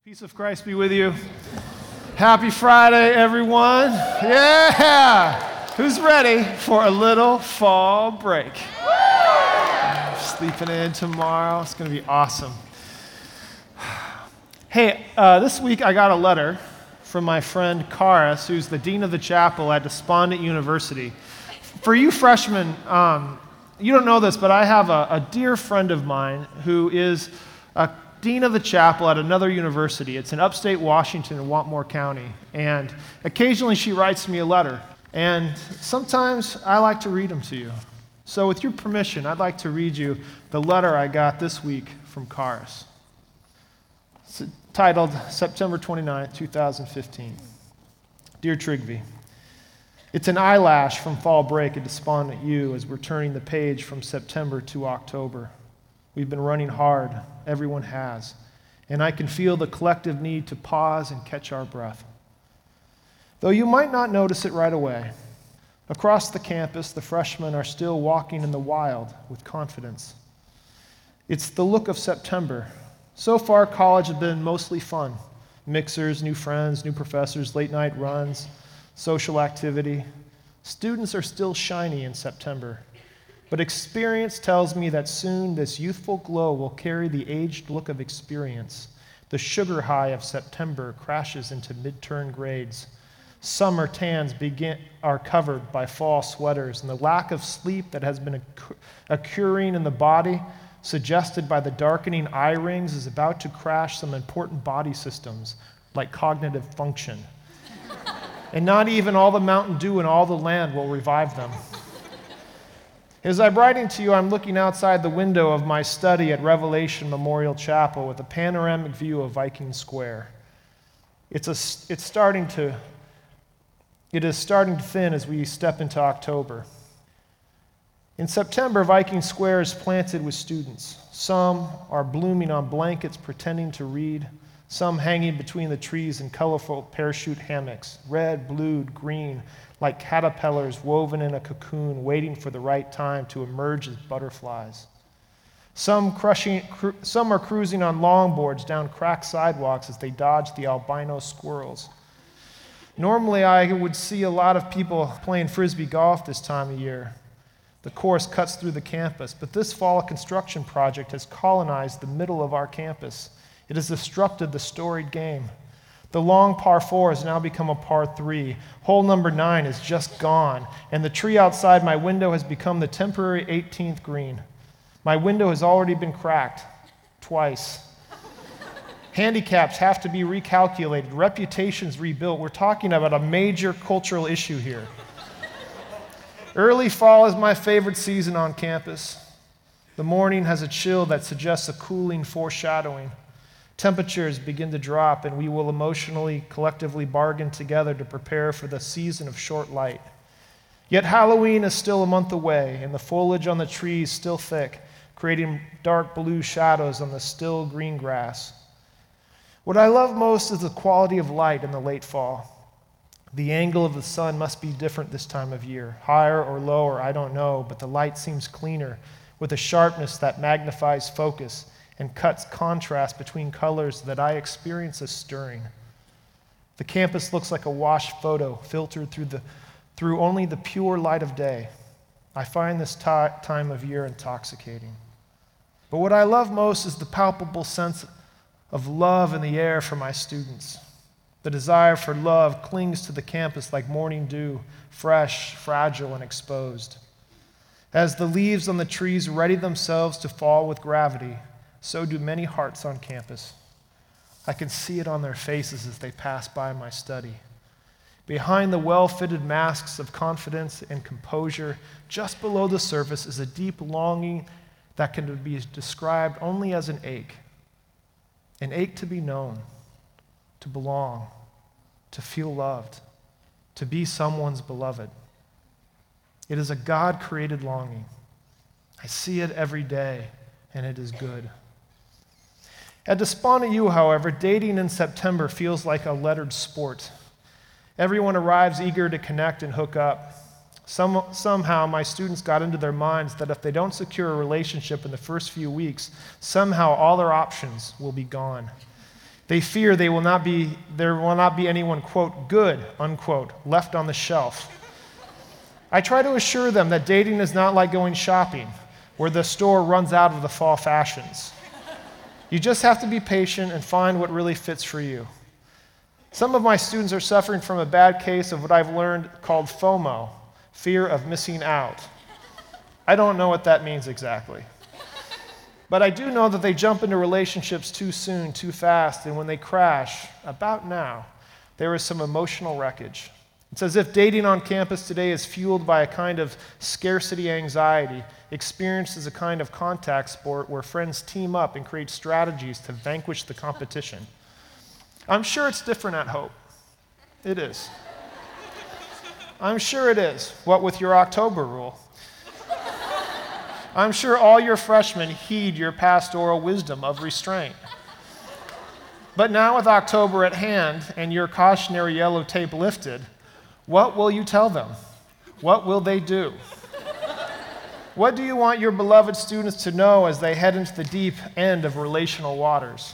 Peace of Christ be with you. Happy Friday, everyone. Yeah! Who's ready for a little fall break? Sleeping in tomorrow. It's going to be awesome. Hey, this week I got a letter from my friend Karis, who's the dean of the chapel at Despondent University. For you freshmen, you don't know this, but I have a dear friend of mine who is a dean of the chapel at another university. It's in upstate Washington in Whatmore County. And occasionally she writes me a letter. And sometimes I like to read them to you. So with your permission, I'd like to read you the letter I got this week from Karis. It's titled September 29, 2015. Dear Trigby, it's an eyelash from fall break at Despondent U as we're turning the page from September to October. We've been running hard, everyone has, and I can feel the collective need to pause and catch our breath. Though you might not notice it right away, across the campus, the freshmen are still walking in the wild with confidence. It's the look of September. So far, college has been mostly fun. Mixers, new friends, new professors, late night runs, social activity. Students are still shiny in September. But experience tells me that soon this youthful glow will carry the aged look of experience. The sugar high of September crashes into mid-turn grades. Summer tans are covered by fall sweaters, and the lack of sleep that has been occurring in the body, suggested by the darkening eye rings, is about to crash some important body systems, like cognitive function. And not even all the Mountain Dew in all the land will revive them. As I'm writing to you, I'm looking outside the window of my study at Revelation Memorial Chapel with a panoramic view of Viking Square. It is starting to thin as we step into October. In September, Viking Square is planted with students. Some are blooming on blankets pretending to read, some hanging between the trees in colorful parachute hammocks, red, blue, green, like caterpillars woven in a cocoon, waiting for the right time to emerge as butterflies. Some are cruising on longboards down cracked sidewalks as they dodge the albino squirrels. Normally, I would see a lot of people playing frisbee golf this time of year. The course cuts through the campus, but this fall a construction project has colonized the middle of our campus. It has disrupted the storied game. The long par 4 has now become a par 3. Hole number 9 is just gone, and the tree outside my window has become the temporary 18th green. My window has already been cracked twice. Handicaps have to be recalculated, reputations rebuilt. We're talking about a major cultural issue here. Early fall is my favorite season on campus. The morning has a chill that suggests a cooling foreshadowing. Temperatures begin to drop, and we will emotionally, collectively bargain together to prepare for the season of short light. Yet Halloween is still a month away, and the foliage on the trees still thick, creating dark blue shadows on the still green grass. What I love most is the quality of light in the late fall. The angle of the sun must be different this time of year, higher or lower, I don't know, but the light seems cleaner, with a sharpness that magnifies focus and cuts contrast between colors that I experience as stirring. The campus looks like a washed photo filtered through only the pure light of day. I find this time of year intoxicating. But what I love most is the palpable sense of love in the air for my students. The desire for love clings to the campus like morning dew, fresh, fragile, and exposed. As the leaves on the trees ready themselves to fall with gravity, so do many hearts on campus. I can see it on their faces as they pass by my study. Behind the well-fitted masks of confidence and composure, just below the surface is a deep longing that can be described only as an ache to be known, to belong, to feel loved, to be someone's beloved. It is a God-created longing. I see it every day, and it is good. At Despondent U, however, dating in September feels like a lettered sport. Everyone arrives eager to connect and hook up. Somehow my students got into their minds that if they don't secure a relationship in the first few weeks, somehow all their options will be gone. They fear there will not be anyone, quote, good, unquote, left on the shelf. I try to assure them that dating is not like going shopping, where the store runs out of the fall fashions. You just have to be patient and find what really fits for you. Some of my students are suffering from a bad case of what I've learned called FOMO, fear of missing out. I don't know what that means exactly. But I do know that they jump into relationships too soon, too fast, and when they crash, about now, there is some emotional wreckage. It's as if dating on campus today is fueled by a kind of scarcity anxiety, experienced as a kind of contact sport where friends team up and create strategies to vanquish the competition. I'm sure it's different at Hope. It is. I'm sure it is, what with your October rule. I'm sure all your freshmen heed your pastoral wisdom of restraint. But now with October at hand and your cautionary yellow tape lifted, what will you tell them? What will they do? What do you want your beloved students to know as they head into the deep end of relational waters?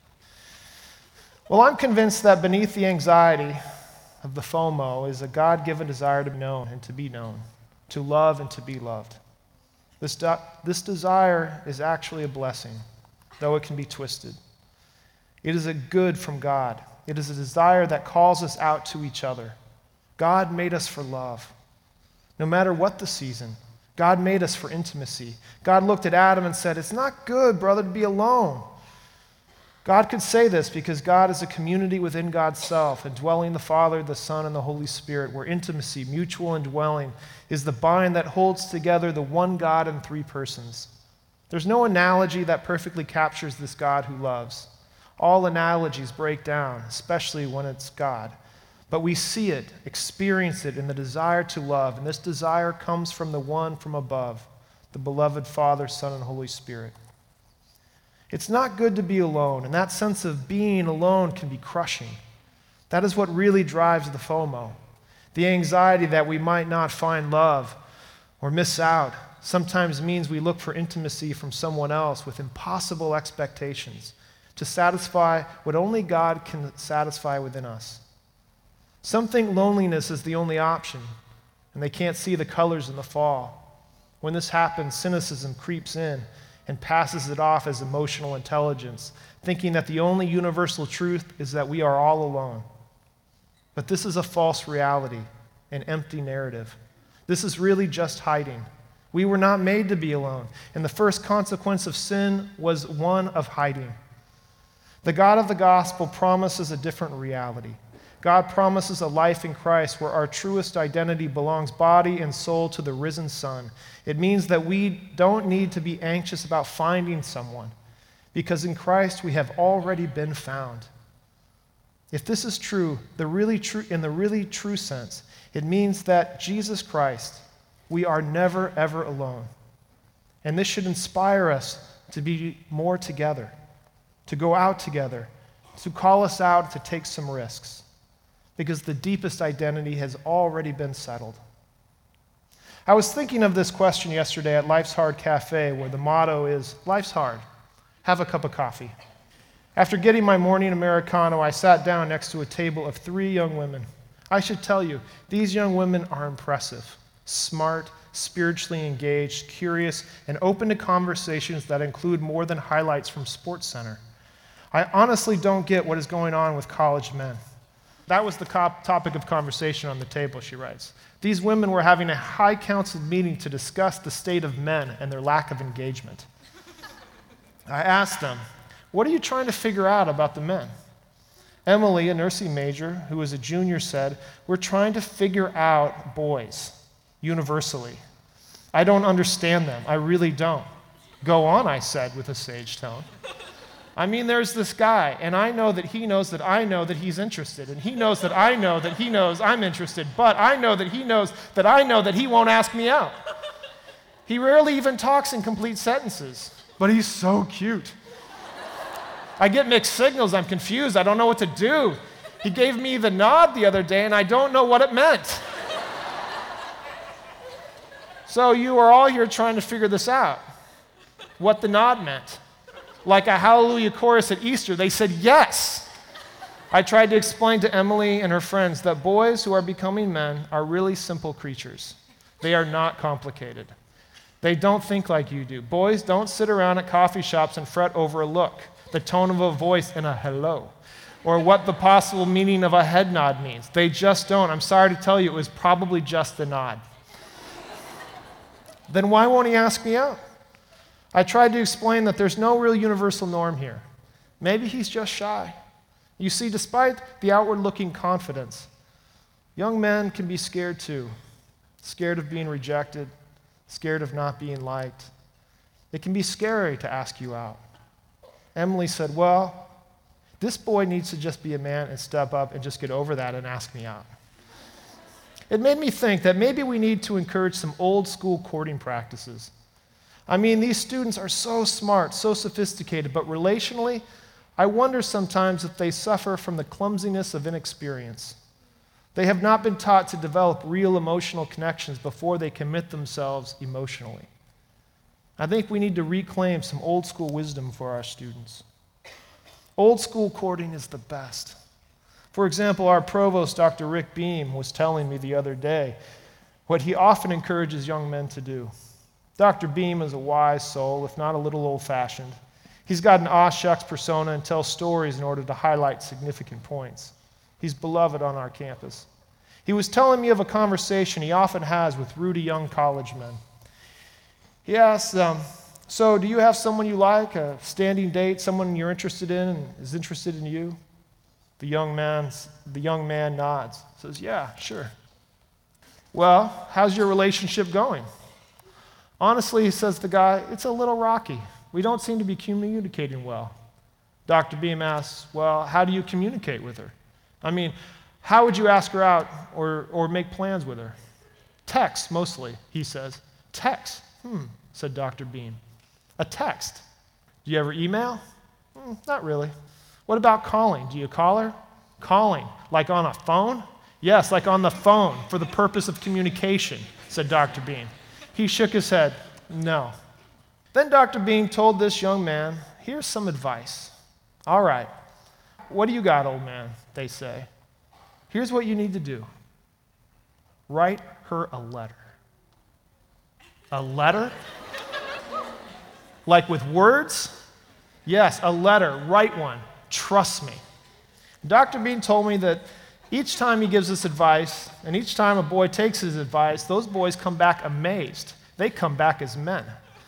Well, I'm convinced that beneath the anxiety of the FOMO is a God-given desire to be known and to be known, to love and to be loved. This desire is actually a blessing, though it can be twisted. It is a good from God. It is a desire that calls us out to each other. God made us for love. No matter what the season, God made us for intimacy. God looked at Adam and said, "It's not good, brother, to be alone." God could say this because God is a community within God's self, indwelling the Father, the Son, and the Holy Spirit, where intimacy, mutual indwelling, is the bind that holds together the one God in three persons. There's no analogy that perfectly captures this God who loves. All analogies break down, especially when it's God. But we see it, experience it in the desire to love, and this desire comes from the one from above, the beloved Father, Son, and Holy Spirit. It's not good to be alone, and that sense of being alone can be crushing. That is what really drives the FOMO. The anxiety that we might not find love or miss out sometimes means we look for intimacy from someone else with impossible expectations to satisfy what only God can satisfy within us. Some think loneliness is the only option, and they can't see the colors in the fall. When this happens, cynicism creeps in and passes it off as emotional intelligence, thinking that the only universal truth is that we are all alone. But this is a false reality, an empty narrative. This is really just hiding. We were not made to be alone, and the first consequence of sin was one of hiding. The God of the gospel promises a different reality. God promises a life in Christ where our truest identity belongs body and soul to the risen Son. It means that we don't need to be anxious about finding someone, because in Christ we have already been found. If this is true, in the really true sense, it means that Jesus Christ, we are never, ever alone. And this should inspire us to be more together, to go out together, to call us out to take some risks, because the deepest identity has already been settled. I was thinking of this question yesterday at Life's Hard Cafe, where the motto is, "Life's hard. Have a cup of coffee." After getting my morning Americano, I sat down next to a table of 3 young women. I should tell you, these young women are impressive, smart, spiritually engaged, curious, and open to conversations that include more than highlights from SportsCenter. I honestly don't get what is going on with college men. That was the topic of conversation on the table, she writes. These women were having a high council meeting to discuss the state of men and their lack of engagement. I asked them, "What are you trying to figure out about the men?" Emily, a nursing major who was a junior, said, "We're trying to figure out boys, universally. I don't understand them. I really don't." "Go on," I said with a sage tone. "I mean, there's this guy, and I know that he knows that I know that he's interested, and he knows that I know that he knows I'm interested, but I know that he knows that I know that he won't ask me out. He rarely even talks in complete sentences, but he's so cute. I get mixed signals. I'm confused. I don't know what to do. He gave me the nod the other day, and I don't know what it meant." So you are all here trying to figure this out, what the nod meant. Like a hallelujah chorus at Easter, they said yes. I tried to explain to Emily and her friends that boys who are becoming men are really simple creatures. They are not complicated. They don't think like you do. Boys don't sit around at coffee shops and fret over a look, the tone of a voice, and a hello, or what the possible meaning of a head nod means. They just don't. I'm sorry to tell you, it was probably just a nod. Then why won't he ask me out? I tried to explain that there's no real universal norm here. Maybe he's just shy. You see, despite the outward-looking confidence, young men can be scared too. Scared of being rejected, scared of not being liked. It can be scary to ask you out. Emily said, well, this boy needs to just be a man and step up and just get over that and ask me out. It made me think that maybe we need to encourage some old-school courting practices. I mean, these students are so smart, so sophisticated, but relationally, I wonder sometimes if they suffer from the clumsiness of inexperience. They have not been taught to develop real emotional connections before they commit themselves emotionally. I think we need to reclaim some old school wisdom for our students. Old school courting is the best. For example, our provost, Dr. Rick Beam, was telling me the other day what he often encourages young men to do. Dr. Beam is a wise soul, if not a little old-fashioned. He's got an aw shucks persona and tells stories in order to highlight significant points. He's beloved on our campus. He was telling me of a conversation he often has with ruddy young college men. He asks, so do you have someone you like, a standing date, someone you're interested in and is interested in you? The young man nods, says, yeah, sure. Well, how's your relationship going? Honestly, says the guy, it's a little rocky. We don't seem to be communicating well. Dr. Beam asks, well, how do you communicate with her? I mean, how would you ask her out or make plans with her? Text, mostly, he says. Text? Said Dr. Beam. A text. Do you ever email? Not really. What about calling? Do you call her? Calling. Like on a phone? Yes, like on the phone for the purpose of communication, said Dr. Beam. He shook his head. No. Then Dr. Beam told this young man, here's some advice. All right, what do you got, old man? They say. Here's what you need to do. Write her a letter. A letter? Like with words? Yes, a letter. Write one. Trust me. Dr. Beam told me that each time he gives this advice, and each time a boy takes his advice, those boys come back amazed. They come back as men.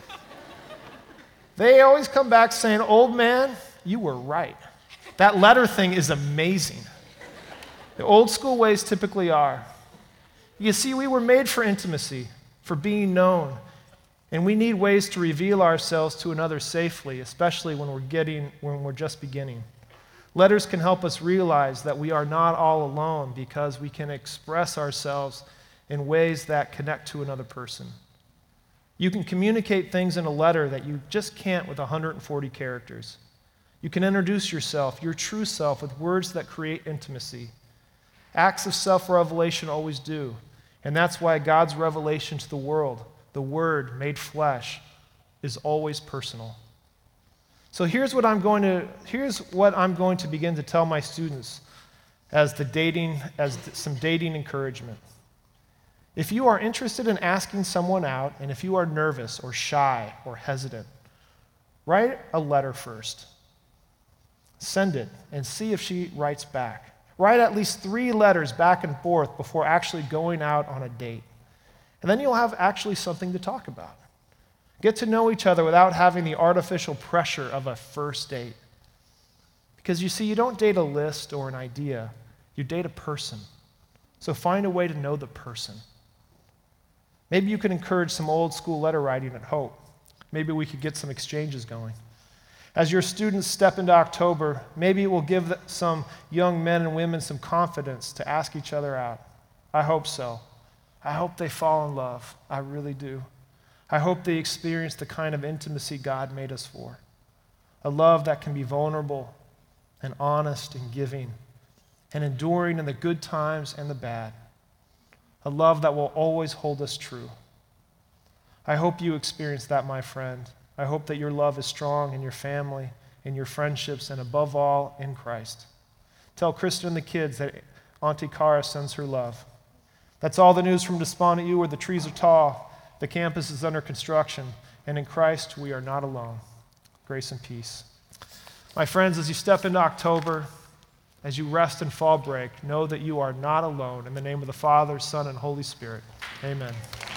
They always come back saying, old man, you were right. That letter thing is amazing. The old school ways typically are. You see, we were made for intimacy, for being known, and we need ways to reveal ourselves to another safely, especially when we're just beginning. Letters can help us realize that we are not all alone because we can express ourselves in ways that connect to another person. You can communicate things in a letter that you just can't with 140 characters. You can introduce yourself, your true self, with words that create intimacy. Acts of self-revelation always do, and that's why God's revelation to the world, the Word made flesh, is always personal. So here's what I'm going to begin to tell my students as some dating encouragement. If you are interested in asking someone out, and if you are nervous or shy or hesitant, write a letter first. Send it and see if she writes back. Write at least 3 letters back and forth before actually going out on a date. And then you'll have actually something to talk about. Get to know each other without having the artificial pressure of a first date. Because you see, you don't date a list or an idea, you date a person. So find a way to know the person. Maybe you could encourage some old school letter writing at Hope. Maybe we could get some exchanges going. As your students step into October, maybe it will give some young men and women some confidence to ask each other out. I hope so. I hope they fall in love. I really do. I hope they experience the kind of intimacy God made us for. A love that can be vulnerable and honest and giving and enduring in the good times and the bad. A love that will always hold us true. I hope you experience that, my friend. I hope that your love is strong in your family, in your friendships, and above all, in Christ. Tell Kristen and the kids that Auntie Cara sends her love. That's all the news from Despondent U, where the trees are tall, the campus is under construction, and in Christ we are not alone. Grace and peace. My friends, as you step into October, as you rest and fall break, know that you are not alone. In the name of the Father, Son, and Holy Spirit, amen.